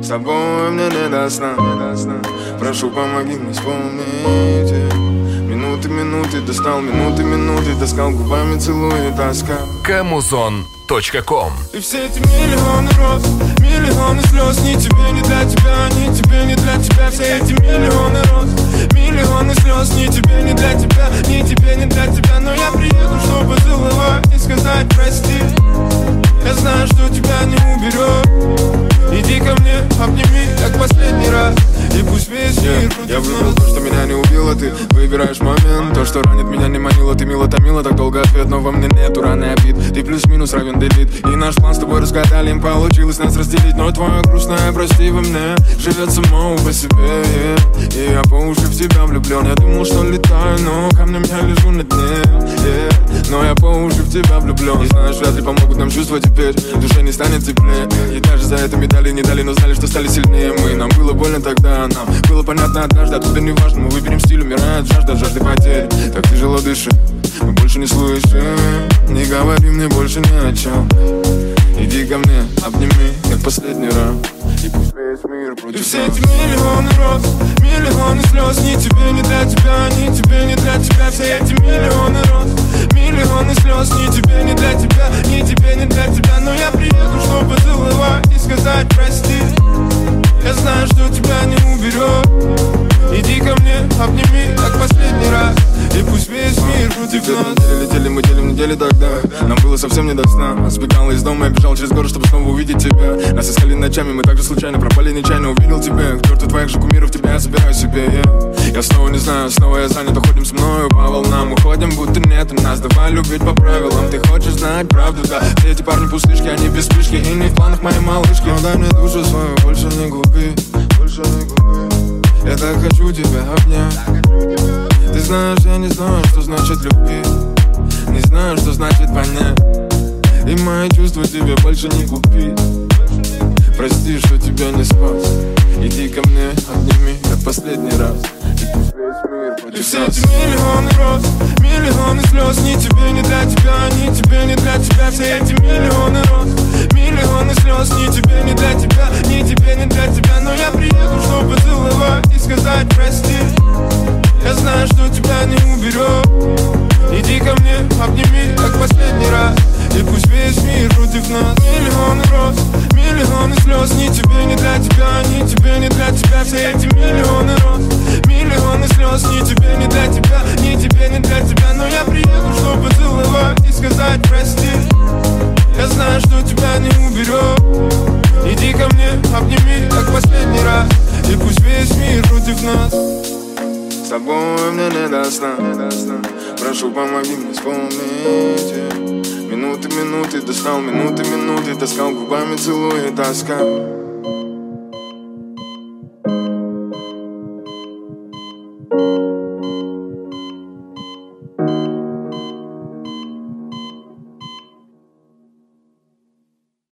собой мне не до сна. Прошу, помоги мне вспомнить. Минуты достал, минуты таскал, губами целует тоска. Комузон.ком. И все эти миллионы роз, миллионы слез, ни тебе, ни для тебя, ни тебе, ни для тебя. Все эти миллионы роз, миллионы слез, ни тебе, ни для тебя, ни тебе, ни для тебя. Но я приеду, чтобы целовать и сказать прости. Я знаю, что тебя не уберет. Иди ко мне, обними, как последний раз. И пусть весь мир против. Я выбрал то, что меня не убило. Ты выбираешь момент. То, что ранит меня, не манило. Ты мило томила, так долго ответ. Но во мне нету раны обид. Ты плюс-минус равен делит. И наш план с тобой разгадали. Им получилось нас разделить. Но твое грустное прости во мне живет само по себе, И я по уши в тебя влюблен. Я думал, что летаю, но камнем я лежу на дне, Но я по уши в тебя влюблен. И знаешь, вряд ли помогут нам чувства теперь. Душе не станет теплее. И даже за это медали не дали, но знали, что стали сильнее мы. Нам было больно тогда, нам было понятно однажды. А теперь не важно, мы выберем стиль, умирает жажда, жажды потерь. Так тяжело дышим, мы больше не слышим. Не говори мне больше ни о чем. Иди ко мне, обними, как последний раз. И пусть весь мир против нас. И все эти миллионы роз, миллионы слез, ни тебе, ни для тебя, ни тебе, ни для тебя. Все эти миллионы роз, миллионы слез, ни тебе, ни для тебя, ни тебе, ни для тебя. Но я приеду, чтобы целовать и сказать прости. Я знаю, что тебя не уберет. Иди ко мне, обними, как последний раз. И пусть весь мир против нас. Летели, мы делим недели тогда. Нам было совсем не до сна. Сбегал из дома, я бежал через город, чтобы снова увидеть тебя. Нас искали ночами, мы также случайно пропали, нечаянно увидел тебя. К черту твоих же кумиров, тебя я собираю себе, Я снова не знаю, снова я занят, уходим со мною по волнам. Уходим, будто нет нас, давай любить по правилам. Ты хочешь знать правду, да? Все эти парни пустышки, они без спешки. И не в планах моей малышки. Но дай мне душу свою, больше не губи, больше не губи. Я так хочу тебя обнять. Ты знаешь, я не знаю, что значит любить. Не знаю, что значит понять. И мои чувства тебе больше не купить. Прости, что тебя не спас. Иди ко мне, обними, как последний раз. И пусть весь мир против нас. И все эти миллионы роз, миллионы слез, ни тебе, ни для тебя, ни тебе, ни для тебя. Все эти миллионы роз, миллионы слез, ни тебе, ни для тебя, ни тебе, ни для тебя. Но я приеду, чтобы целовать и сказать прости. Я знаю, что тебя не уберет. Иди ко мне, обними, как последний раз. И пусть весь мир против нас. Миллионы роз, миллионы слез, ни тебе, ни для тебя, ни тебе, ни для тебя. Все эти миллионы роз, миллионы слез, ни тебе, ни для тебя, ни тебе, ни для тебя. Но я приеду, чтобы целовать и сказать прости. Я знаю, что тебя не уберет. Иди ко мне, обними, как последний раз. И пусть весь мир против нас. С тобой мне не до сна. Прошу, помоги мне вспомнить. Минуты достал, минуты таскал, губами целует тоска.